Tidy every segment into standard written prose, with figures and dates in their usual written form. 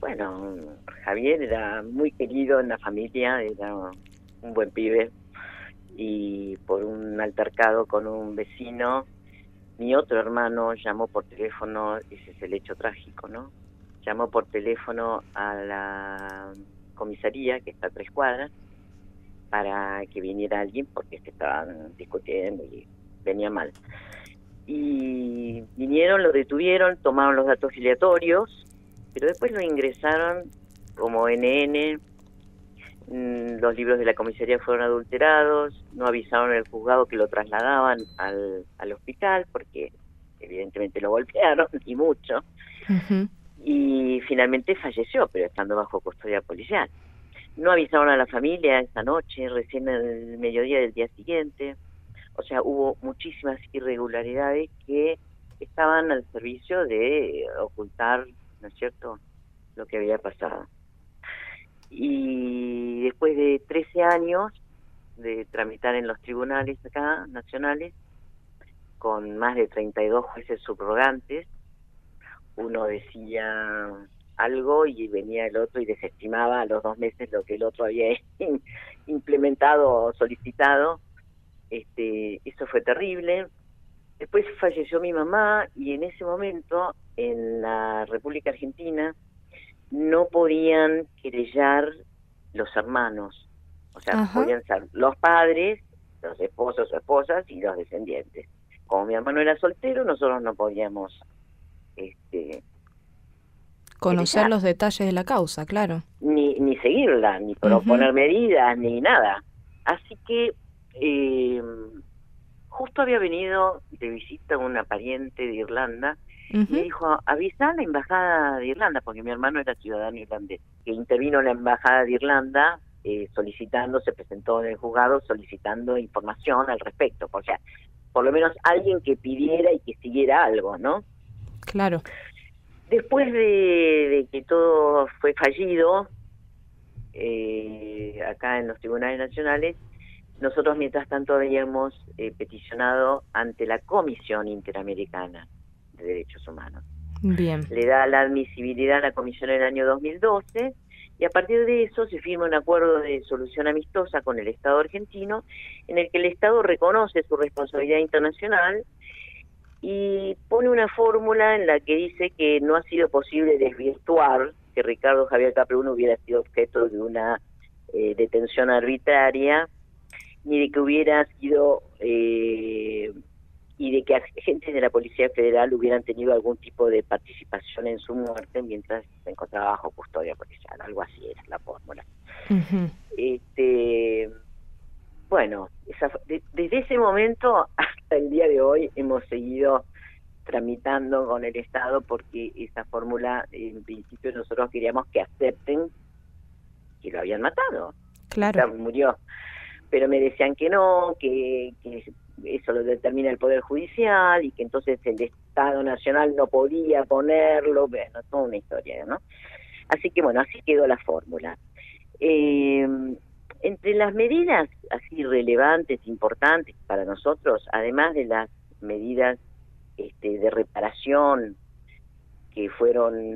Bueno, Javier era muy querido en la familia, era un buen pibe, y por un altercado con un vecino, mi otro hermano llamó por teléfono. Ese es el hecho trágico, ¿no? Llamó por teléfono a la comisaría, que está a 3 cuadras, para que viniera alguien porque se estaban discutiendo y venía mal. Y vinieron, lo detuvieron, tomaron los datos filiatorios, pero después lo ingresaron como NN. Los libros de la comisaría fueron adulterados, no avisaron al juzgado que lo trasladaban al hospital porque evidentemente lo golpearon y mucho, Ujú. y finalmente falleció, pero estando bajo custodia policial. No avisaron a la familia esa noche, recién el mediodía del día siguiente. O sea, hubo muchísimas irregularidades que estaban al servicio de ocultar, ¿no es cierto?, lo que había pasado. Y después de 13 años de tramitar en los tribunales acá, nacionales, con más de 32 jueces subrogantes, uno decía algo y venía el otro y desestimaba a los 2 meses lo que el otro había implementado o solicitado. Eso fue terrible. Después falleció mi mamá y en ese momento en la República Argentina no podían querellar los hermanos. O sea, Ajá. podían ser los padres, los esposos o esposas y los descendientes. Como mi hermano era soltero, nosotros no podíamos este, Conocer querellar, los detalles de la causa, claro. ni seguirla, ni Ujú, proponer medidas, ni nada. Así que eh, justo había venido de visita una pariente de Irlanda y me ujú. dijo, avisa a la embajada de Irlanda, porque mi hermano era ciudadano irlandés, que intervino en la embajada de Irlanda solicitando, se presentó en el juzgado solicitando información al respecto, o sea, por lo menos alguien que pidiera y que siguiera algo, ¿no? Claro. Después de que todo fue fallido, acá en los tribunales nacionales, nosotros mientras tanto habíamos peticionado ante la Comisión Interamericana de Derechos Humanos. Bien. Le da la admisibilidad a la comisión en el año 2012 y a partir de eso se firma un acuerdo de solución amistosa con el Estado argentino en el que el Estado reconoce su responsabilidad internacional y pone una fórmula en la que dice que no ha sido posible desvirtuar que Ricardo Javier Capriuno hubiera sido objeto de una detención arbitraria, ni de que hubiera sido y de que agentes de la Policía Federal hubieran tenido algún tipo de participación en su muerte mientras se encontraba bajo custodia policial, algo así era la fórmula. Ujú. Este, bueno, desde ese momento hasta el día de hoy hemos seguido tramitando con el Estado porque esa fórmula, en principio nosotros queríamos que acepten que lo habían matado, Claro. murió, pero me decían que no, que eso lo determina el Poder Judicial y que entonces el Estado Nacional no podía ponerlo, bueno, toda una historia, ¿no? Así que bueno, así quedó la fórmula. Eh, Entre las medidas así relevantes, importantes para nosotros, además de las medidas de reparación que fueron,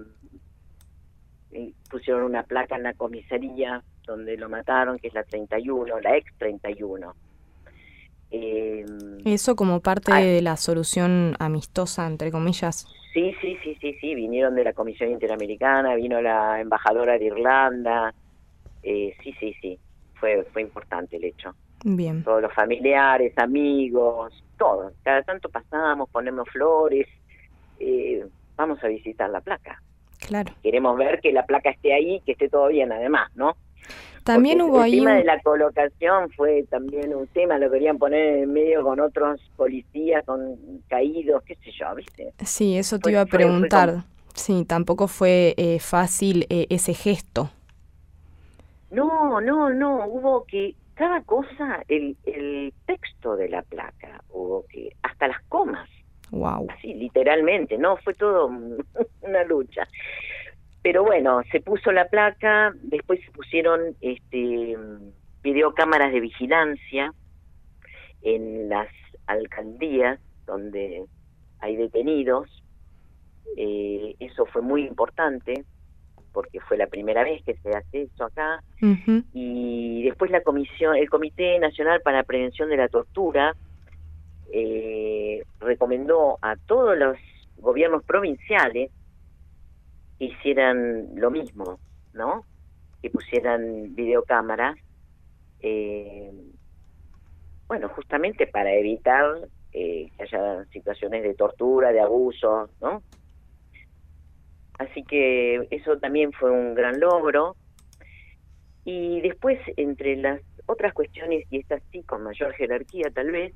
pusieron una placa en la comisaría donde lo mataron, que es la 31, la ex 31. Eh, Eso como parte ah, de la solución amistosa, entre comillas. sí, sí, sí, sí, sí, vinieron de la Comisión Interamericana, vino la embajadora de Irlanda, sí, sí, sí, fue importante el hecho. Bien. Todos los familiares, amigos, todos, cada tanto pasamos, ponemos flores, eh, vamos a visitar la placa. Claro. Queremos ver que la placa esté ahí, que esté todo bien además, ¿no? También Porque hubo el ahí tema de un... la colocación fue también un tema, lo querían poner en medio con otros policías, con caídos, qué sé yo, ¿viste? Sí, eso te Fue, iba a fue como, preguntar. Sí, tampoco fue fácil ese gesto. no, no, no, hubo que, cada cosa, el texto de la placa, hubo que, hasta las comas, Wow. así, literalmente, ¿no? Fue todo una lucha. Pero bueno, se puso la placa, después se pusieron videocámaras de vigilancia en las alcaldías donde hay detenidos. Eso fue muy importante porque fue la primera vez que se hace eso acá, Ujú. y después el Comité Nacional para la Prevención de la Tortura recomendó a todos los gobiernos provinciales que hicieran lo mismo, ¿no? Que pusieran videocámaras, eh, bueno, justamente para evitar que haya situaciones de tortura, de abuso, ¿no? Así que eso también fue un gran logro. Y después, entre las otras cuestiones, y estas sí con mayor jerarquía tal vez,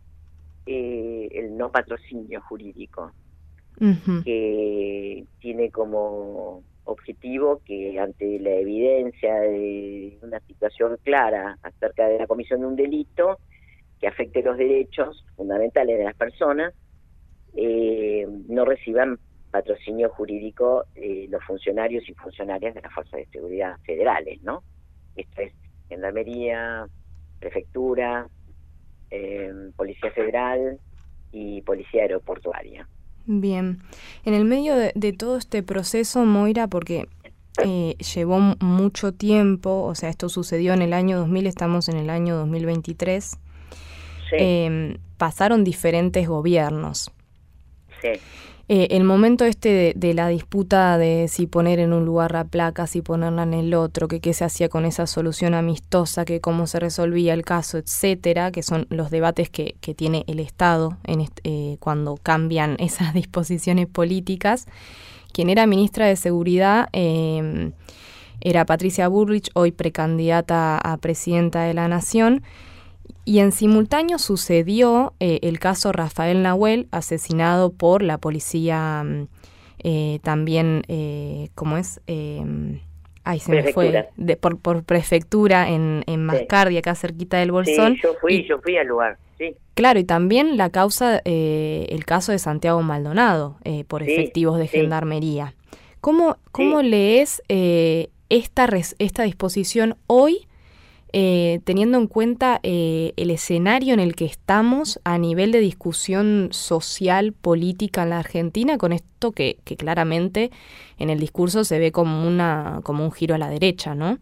el no patrocinio jurídico, Ujú. que tiene como objetivo que ante la evidencia de una situación clara acerca de la comisión de un delito que afecte los derechos fundamentales de las personas, no reciban patrocinio jurídico los funcionarios y funcionarias de las fuerzas de seguridad federales, ¿no? Esto es Gendarmería, Prefectura, Policía Federal y Policía Aeroportuaria. Bien. En el medio de todo este proceso, Moira, porque llevó mucho tiempo, o sea, esto sucedió en el año 2000, estamos en el año 2023, Sí, pasaron diferentes gobiernos. sí. El momento de la disputa de si poner en un lugar la placa, si ponerla en el otro, que qué se hacía con esa solución amistosa, que cómo se resolvía el caso, etcétera, que son los debates que tiene el Estado cuando cambian esas disposiciones políticas. Quien era ministra de Seguridad era Patricia Bullrich, hoy precandidata a presidenta de la Nación. Y en simultáneo sucedió el caso Rafael Nahuel, asesinado por la policía también, ¿cómo es? Ay, se me fue, Prefectura. por prefectura en Sí, Mascardi, acá cerquita del sí, Bolsón. Y yo fui al lugar. Sí, claro, y también la causa, el caso de Santiago Maldonado, por sí, efectivos de sí, Gendarmería. ¿Cómo sí. lees esta disposición hoy? Teniendo en cuenta el escenario en el que estamos a nivel de discusión social, política en la Argentina, con esto que claramente en el discurso se ve como como un giro a la derecha, ¿no?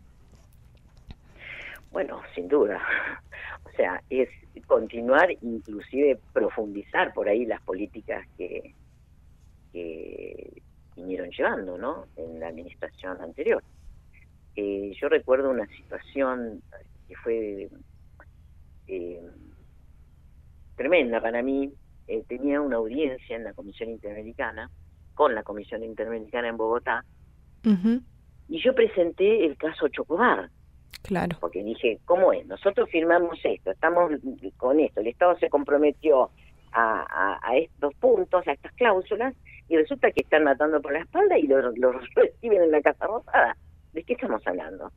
Bueno, sin duda. O sea, es continuar, inclusive profundizar por ahí las políticas que vinieron llevando, ¿no? En la administración anterior. Yo recuerdo una situación que fue eh, tremenda para mí. Tenía una audiencia en la Comisión Interamericana, con la Comisión Interamericana en Bogotá, Ujú. y yo presenté el caso Chocobar, Claro. porque dije, ¿cómo es? Nosotros firmamos esto, estamos con esto, el Estado se comprometió a estos puntos, a estas cláusulas, y resulta que están matando por la espalda y lo reciben en la Casa Rosada. ¿De qué estamos hablando?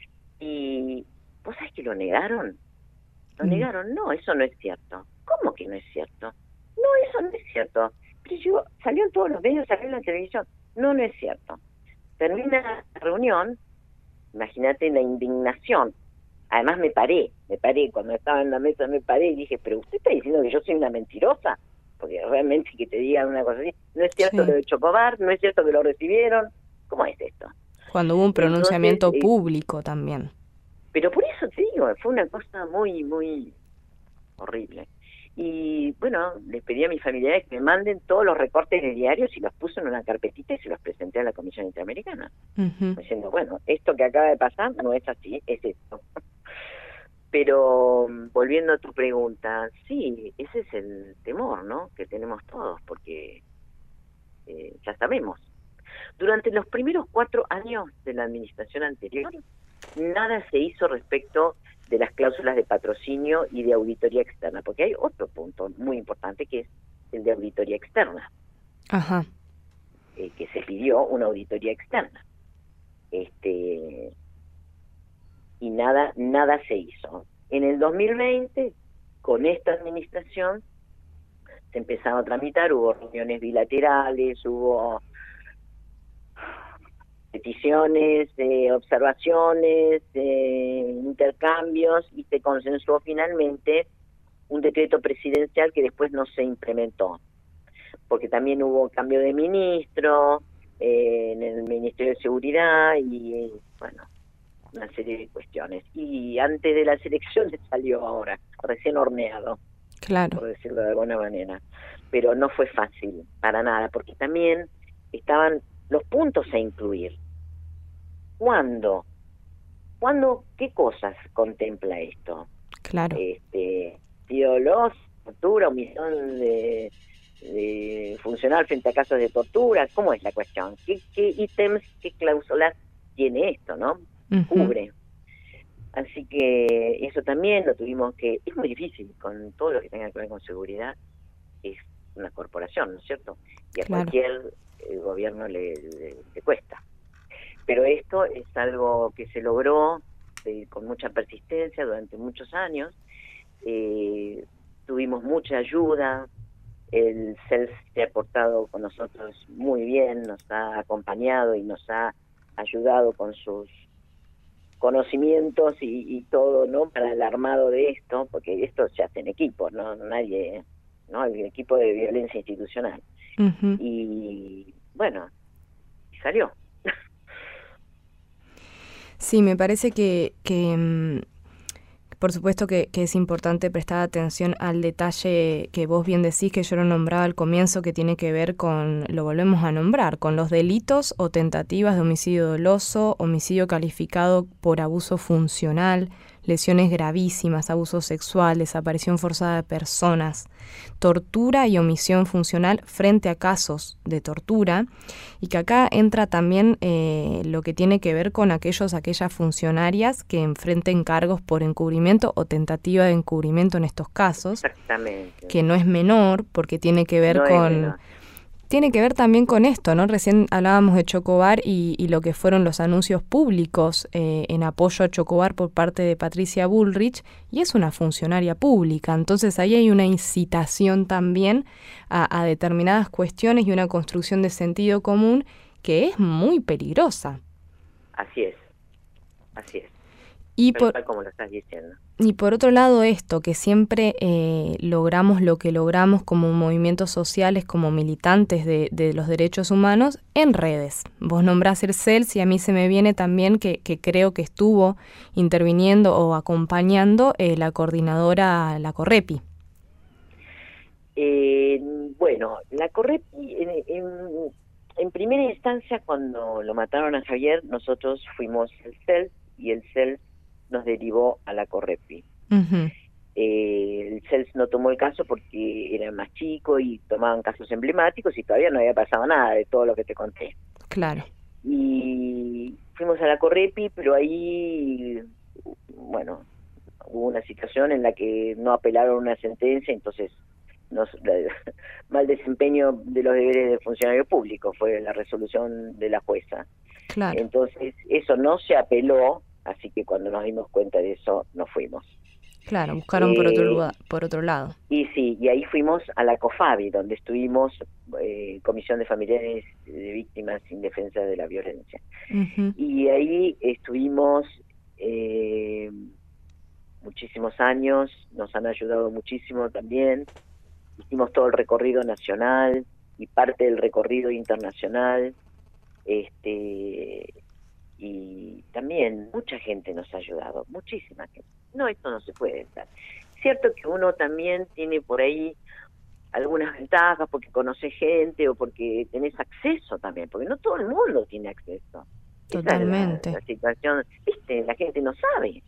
Y ¿vos sabés que lo negaron? Lo Mm. negaron, no, eso no es cierto. ¿Cómo que no es cierto? No, eso no es cierto. Pero yo, salió en todos los medios, salió en la televisión. No, no es cierto. Termina la reunión, imagínate la indignación. Además me paré, cuando estaba en la mesa me paré y dije, pero usted está diciendo que yo soy una mentirosa, porque realmente que te digan una cosa así, no es cierto lo Sí. de Chocobar, no es cierto que lo recibieron, ¿cómo es esto? Cuando hubo un Entonces, pronunciamiento público también. pero por eso te digo, fue una cosa muy, muy horrible. Y bueno, les pedí a mis familiares que me manden todos los recortes de diarios y los puse en una carpetita y se los presenté a la Comisión Interamericana, Ujú. diciendo, bueno, esto que acaba de pasar no es así, es esto. Pero volviendo a tu pregunta, sí, ese es el temor, ¿no? Que tenemos todos, porque ya sabemos. Durante los primeros 4 años de la administración anterior, nada se hizo respecto de las cláusulas de patrocinio y de auditoría externa, porque hay otro punto muy importante que es el de auditoría externa, Ajá. que se pidió una auditoría externa. Este, y nada se hizo. En el 2020, con esta administración, se empezaba a tramitar, hubo reuniones bilaterales, hubo peticiones, observaciones, intercambios, y se consensuó finalmente un decreto presidencial que después no se implementó, porque también hubo cambio de ministro, en el Ministerio de Seguridad y, bueno, una serie de cuestiones. Y antes de las elecciones salió ahora, recién horneado, Claro. por decirlo de alguna manera. Pero no fue fácil, para nada, porque también estaban los puntos a incluir. ¿Cuándo? ¿Qué cosas contempla esto? Claro. Violos, tortura, omisión de funcional frente a casos de tortura. ¿Cómo es la cuestión? ¿Qué ítems, qué cláusulas tiene esto, no? Cubre. Así que eso también lo tuvimos que... Es muy difícil con todo lo que tenga que ver con seguridad. Es una corporación, ¿no es cierto? Y a cualquier gobierno le cuesta. Pero esto es algo que se logró con mucha persistencia durante muchos años. Tuvimos mucha ayuda. El CELS se ha portado con nosotros muy bien, nos ha acompañado y nos ha ayudado con sus conocimientos y todo, ¿no? Para el armado de esto, porque esto se hace en equipo, no nadie, ¿no? El equipo de violencia institucional. Y bueno, salió. Sí, me parece que por supuesto que es importante prestar atención al detalle que vos bien decís, que yo lo nombraba al comienzo, que tiene que ver con, lo volvemos a nombrar, con los delitos o tentativas de homicidio doloso, homicidio calificado por abuso funcional, lesiones gravísimas, abuso sexual, desaparición forzada de personas, tortura y omisión funcional frente a casos de tortura, y que acá entra también lo que tiene que ver con aquellas funcionarias que enfrenten cargos por encubrimiento o tentativa de encubrimiento en estos casos. Exactamente. Que no es menor, porque tiene que ver tiene que ver también con esto, ¿no? Recién hablábamos de Chocobar y lo que fueron los anuncios públicos en apoyo a Chocobar por parte de Patricia Bullrich, y es una funcionaria pública. Entonces ahí hay una incitación también a determinadas cuestiones y una construcción de sentido común que es muy peligrosa. Así es. Y tal como lo estás diciendo. Y por otro lado esto, que siempre logramos lo que logramos como movimientos sociales, como militantes de los derechos humanos, en redes. Vos nombrás el CELS y a mí se me viene también que creo que estuvo interviniendo o acompañando la coordinadora, la Correpi. Bueno, la Correpi, en primera instancia, cuando lo mataron a Javier, nosotros fuimos al CELS y el CELS nos derivó a la Correpi. El CELS no tomó el caso porque era más chico y tomaban casos emblemáticos y todavía no había pasado nada de todo lo que te conté. Claro. Y fuimos a la Correpi, pero ahí, bueno, hubo una situación en la que no apelaron una sentencia, entonces mal desempeño de los deberes del funcionario público fue la resolución de la jueza. Claro. Entonces eso no se apeló, así que cuando nos dimos cuenta de eso nos fuimos. Claro, buscaron por otro lado. Y sí, y ahí fuimos a la COFABI, donde estuvimos, Comisión de Familiares de Víctimas sin Defensa de la Violencia. Y ahí estuvimos muchísimos años, nos han ayudado muchísimo también. Hicimos todo el recorrido nacional y parte del recorrido internacional. Y también mucha gente nos ha ayudado, muchísima gente. No, esto no se puede estar. Cierto que uno también tiene por ahí algunas ventajas porque conoce gente o porque tenés acceso también, porque no todo el mundo tiene acceso. Totalmente. Esa es la situación, ¿viste? La gente no sabe.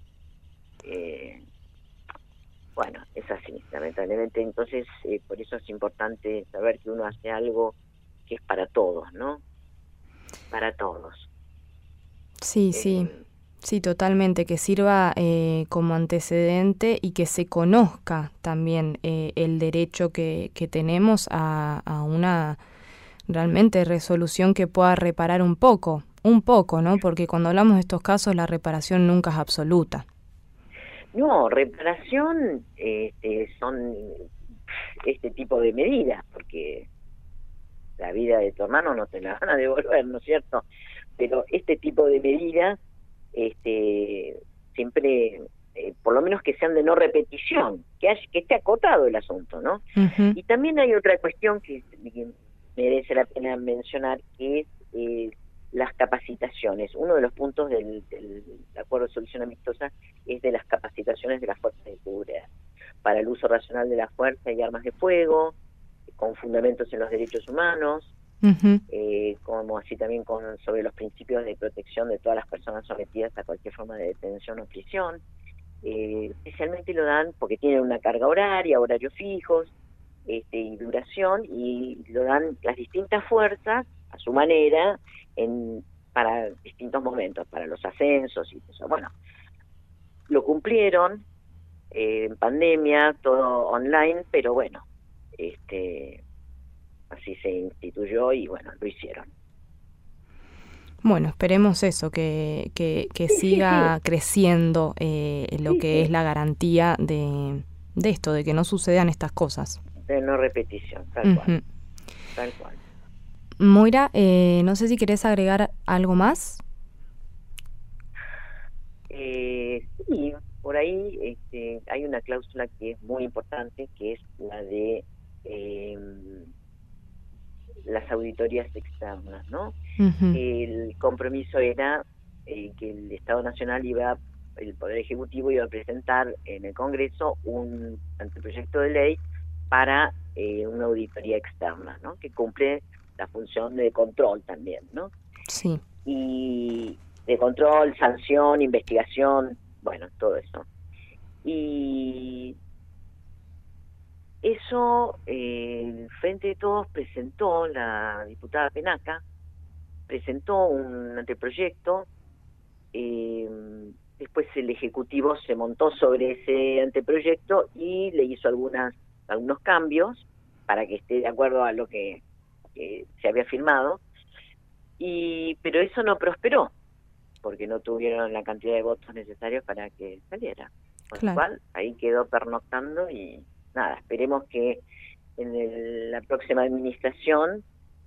Bueno, es así, lamentablemente. Entonces, por eso es importante saber que uno hace algo que es para todos, ¿no? Para todos. Sí, sí, totalmente, que sirva como antecedente y que se conozca también el derecho que tenemos a una realmente resolución que pueda reparar un poco, ¿no? Porque cuando hablamos de estos casos la reparación nunca es absoluta. No, reparación son este tipo de medidas, porque la vida de tu hermano no te la van a devolver, ¿no es cierto? Pero este tipo de medidas siempre, por lo menos que sean de no repetición, que esté acotado el asunto, ¿no? Y también hay otra cuestión que merece la pena mencionar, que es las capacitaciones. Uno de los puntos del acuerdo de solución amistosa es de las capacitaciones de las fuerzas de seguridad para el uso racional de la fuerza y armas de fuego, con fundamentos en los derechos humanos, como así también sobre los principios de protección de todas las personas sometidas a cualquier forma de detención o prisión. Especialmente lo dan porque tienen una carga horaria, horarios fijos, y duración, y lo dan las distintas fuerzas a su manera para distintos momentos, para los ascensos y eso. Bueno, lo cumplieron en pandemia, todo online, pero bueno, así se instituyó y bueno, lo hicieron. Bueno, esperemos eso, que siga creciendo lo que es la garantía de esto, de que no sucedan estas cosas. De no repetición, tal cual. Tal cual. Moira, no sé si querés agregar algo más. Sí, por ahí hay una cláusula que es muy importante, que es la de las auditorías externas, ¿no? El compromiso era que el Estado Nacional el Poder Ejecutivo iba a presentar en el Congreso un anteproyecto de ley para una auditoría externa, ¿no? Que cumple la función de control también, ¿no? Sí. Y de control, sanción, investigación, bueno, todo eso. Y eso, Frente de Todos presentó, la diputada Penaca, presentó un anteproyecto, después el Ejecutivo se montó sobre ese anteproyecto y le hizo algunos cambios para que esté de acuerdo a lo que se había firmado, pero eso no prosperó, porque no tuvieron la cantidad de votos necesarios para que saliera. Con lo cual, ahí quedó pernoctando y nada, esperemos que en la próxima administración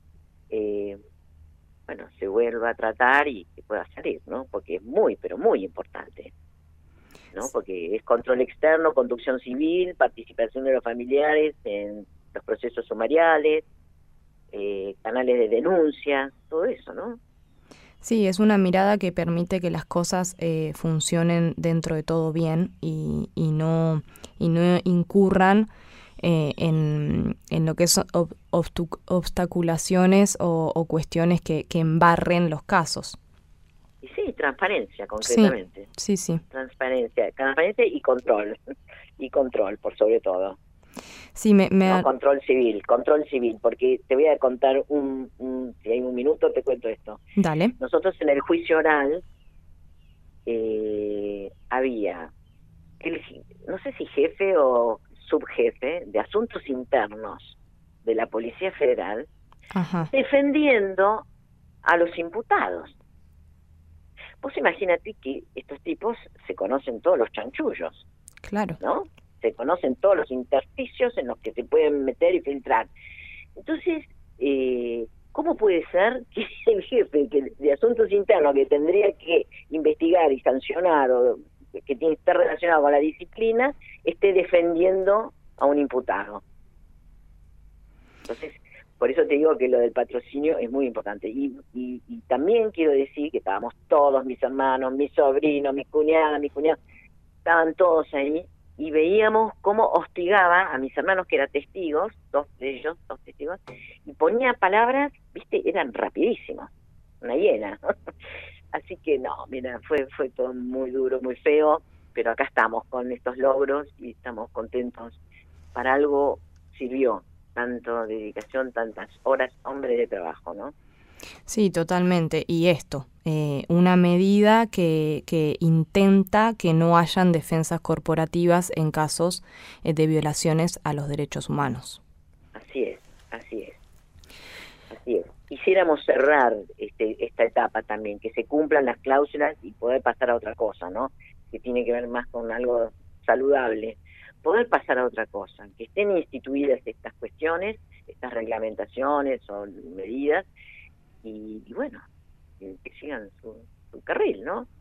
se vuelva a tratar y que pueda salir, ¿no? Porque es muy, pero muy importante, ¿no? Porque es control externo, conducción civil, participación de los familiares en los procesos sumariales, canales de denuncia, todo eso, ¿no? Sí, es una mirada que permite que las cosas funcionen dentro de todo bien y no incurran en lo que son obstaculaciones o cuestiones que embarren los casos. Y sí, transparencia, concretamente. Sí. Transparencia y control, por sobre todo. Sí, ¿no? Control civil, porque te voy a contar si hay un minuto te cuento esto. Dale. Nosotros en el juicio oral había no sé si jefe o subjefe de asuntos internos de la Policía Federal, defendiendo a los imputados. Vos imagínate que estos tipos se conocen todos los chanchullos. Claro. ¿No? Se conocen todos los intersticios en los que se pueden meter y filtrar. Entonces, ¿cómo puede ser que el jefe de asuntos internos, que tendría que investigar y sancionar, o que tiene que estar relacionado con la disciplina, esté defendiendo a un imputado? Entonces, por eso te digo que lo del patrocinio es muy importante. Y también quiero decir que estábamos todos, mis hermanos, mis sobrinos, mis cuñadas, estaban todos ahí, y veíamos cómo hostigaba a mis hermanos, que eran testigos, dos testigos, y ponía palabras, viste, eran rapidísimos, una hiena. Así que no, mira, fue todo muy duro, muy feo, pero acá estamos con estos logros y estamos contentos. Para algo sirvió, tanto dedicación, tantas horas, hombre, de trabajo, ¿no? Sí, totalmente. Y esto, una medida que intenta que no hayan defensas corporativas en casos de violaciones a los derechos humanos. Así es. Quisiéramos cerrar esta etapa también, que se cumplan las cláusulas y poder pasar a otra cosa, ¿no? Que tiene que ver más con algo saludable. Poder pasar a otra cosa, que estén instituidas estas cuestiones, estas reglamentaciones o medidas, y bueno, que sigan su carril, ¿no?